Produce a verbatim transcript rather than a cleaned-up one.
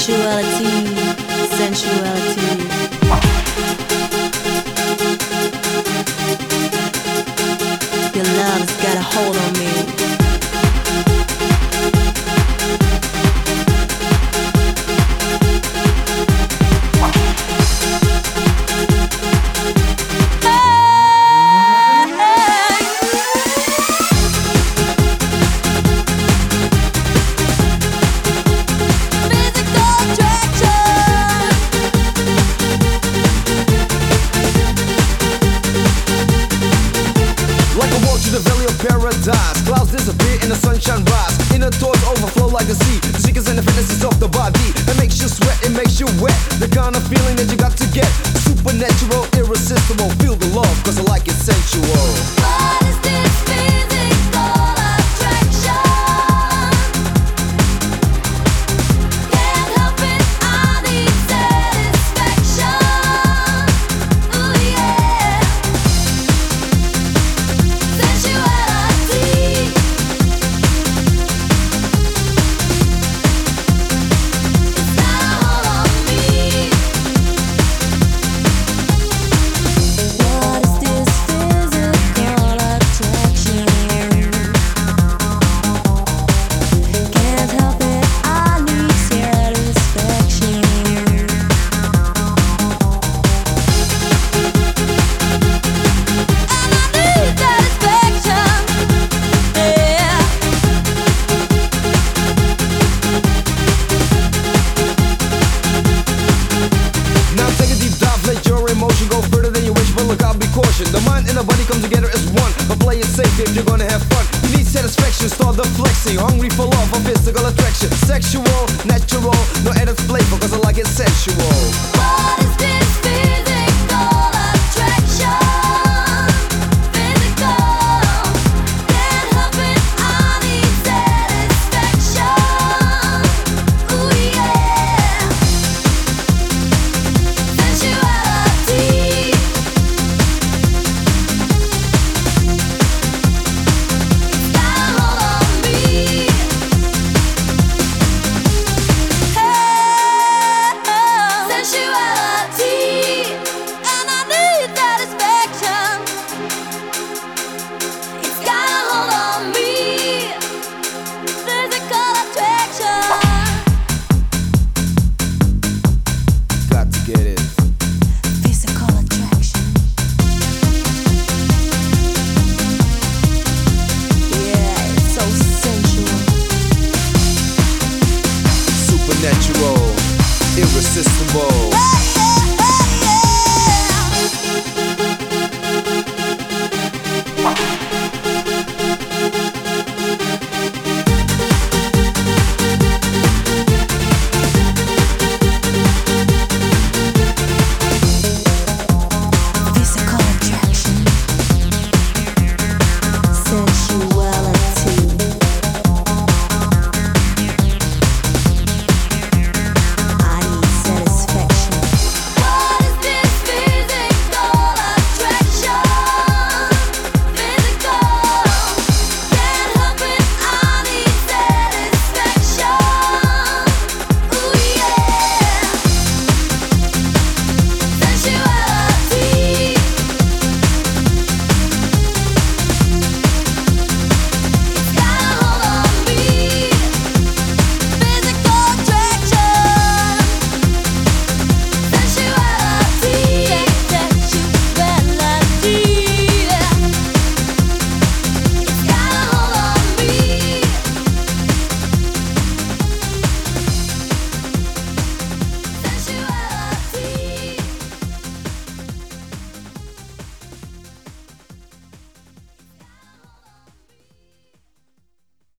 Sensuality, sensuality. Your love's got a hold on me. The valley of paradise, clouds disappear and the sunshine rise. Inner thoughts overflow like the sea. The seekers and the fantasies of the body. It makes you sweat, it makes you wet. The kind of feeling that you got to get. Supernatural, irresistible. Feel the love, cause I like it sensual. What is this physical attraction? Can't help it, I need satisfaction. Ooh yeah. Sensuality. It's got a hold on me. What is this physical attraction? Can't help it, I need satisfaction. And I need satisfaction. Yeah. Now take a deep dive, let your emotion go further than you wish, but look out, be caution. The mind and the body come together as one, but play it safe if you're gonna have fun. You need satisfaction, start the flexing. Hungry for love or physical attraction. Sexual, natural, no added flavor, cause I like it sensual. What is this physical attraction? Physical. Can't help it, I need satisfaction. Ooh yeah. Sensuality. It's got a hold on me. Sensuality, and I need satisfaction. It's got a hold on me. Physical attraction. Got to get it. Physical attraction. Yeah, it's so sensual. Supernatural, irresistible. Hey!